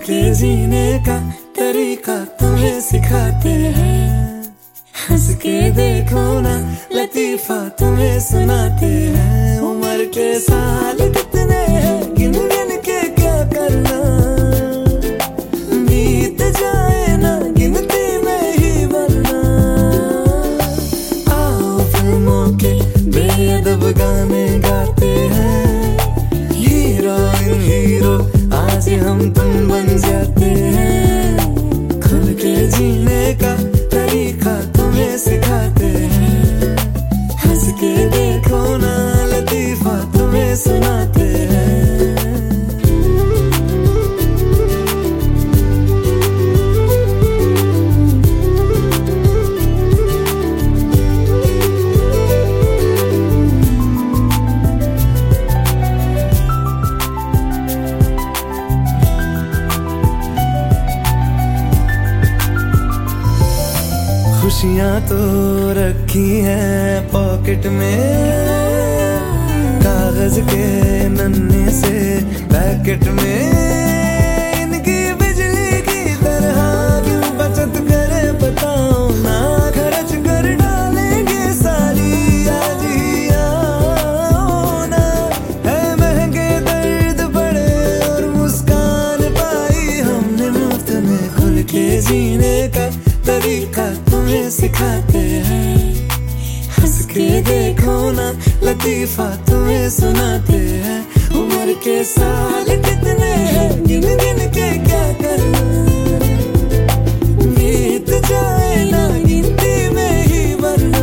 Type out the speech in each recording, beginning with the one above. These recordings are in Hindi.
के जीने का तरीका तुम्हें सिखाते हैं। हंस के देखो ना लतीफा तुम्हें सुनाते हैं। उम्र के साल कितने हैं गिन गिन के क्या करना, बीत जाए ना गिनती में ही मरना। आओ फिल्मों के बेअदब गाने गाते हैं, हीरोइन हीरो आज हम तुम बन जाते हैं। खुल के जीने का तरीका तुम्हें सिखाते हैं। हंस के देखो ना लतीफा तुम्हें सुनाते हैं। खुशियां तो रखी हैं पॉकेट में, कागज के नन्हे से पैकेट में। इनकी बिजली की तरह क्यों बचत करे बताओ ना, खर्च कर डालेंगे सारी आज ही आओ ना। है महंगे दर्द पड़े और मुस्कान पाई हमने मुफ्त में। खुल के जीने का तरीका तुम्हें सिखाते हैं। हंस के देखो ना लतीफा तुम्हें सुनाते हैं। उम्र के साल कितने हैं गिन गिन के क्या करना, बीत जाए ना गिनती में ही मरना।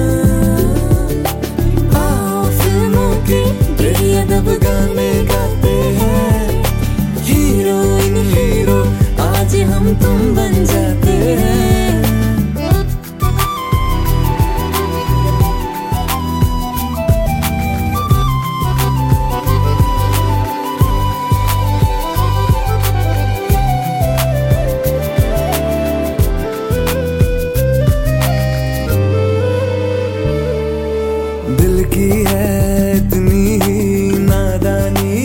आओ फिल्मों के बेअदब गाने गाते हैं, हीरोइन हीरो आज हम तुम बन जाते हैं। दिल की है इतनी ही नादानी,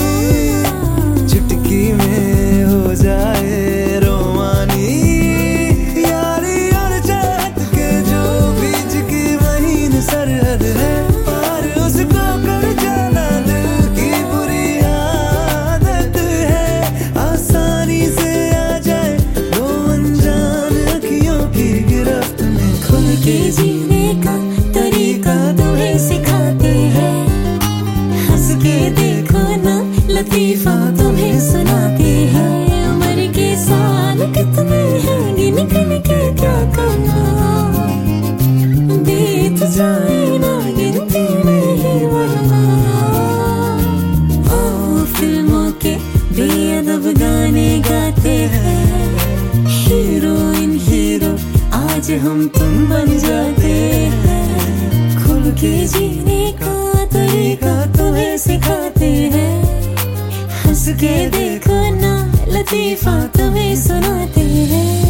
चुटकी में हो जाए रोमानी। यारी और चाहत के जो बीच की महीन सरहद है, पार उसको कर जाना दिल की बुरी आदत है। आसानी से आ जाए दो अनजान अखियों की गिरफ्त में। खुल के जीने का तरीका तुम्हें सिखाते हैं। हंस के देखो ना लतीफा तुम्हें सुनाते हैं। उम्र के साल कितने हैं गिन गिन के क्या करना, बीत जाए ना गिनती में ही मरना। आओ फिल्मों के बेअदब गाने गाते हैं, हीरोइन हीरो आज हम तुम बन जाते हैं। खुल के जीने का तरीका तुम्हें सिखाते हैं। हंस के देखो ना लतीफा तुम्हें सुनाते हैं।